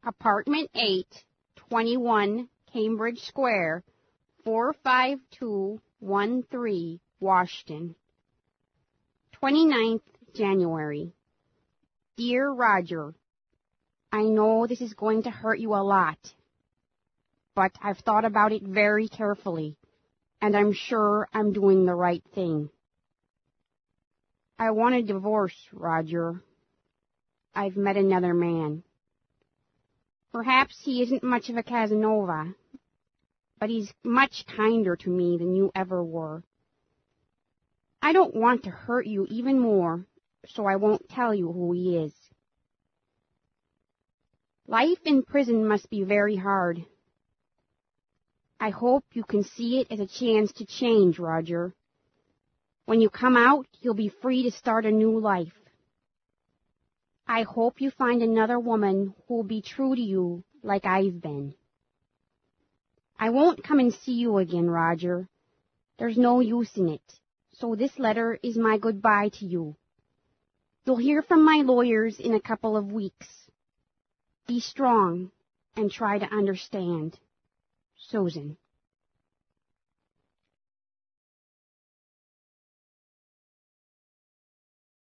Apartment 8, 21 Cambridge Square, 45213, Washington. 29th January. Dear Roger, I know this is going to hurt you a lot, but I've thought about it very carefully, and I'm sure I'm doing the right thing. I want a divorce, Roger. I've met another man. Perhaps he isn't much of a Casanova, but he's much kinder to me than you ever were. I don't want to hurt you even more, so I won't tell you who he is. Life in prison must be very hard. I hope you can see it as a chance to change, Roger. When you come out, you'll be free to start a new life. I hope you find another woman who will be true to you like I've been. I won't come and see you again, Roger. There's no use in it, so this letter is my goodbye to you. You'll hear from my lawyers in a couple of weeks. Be strong and try to understand. Susan.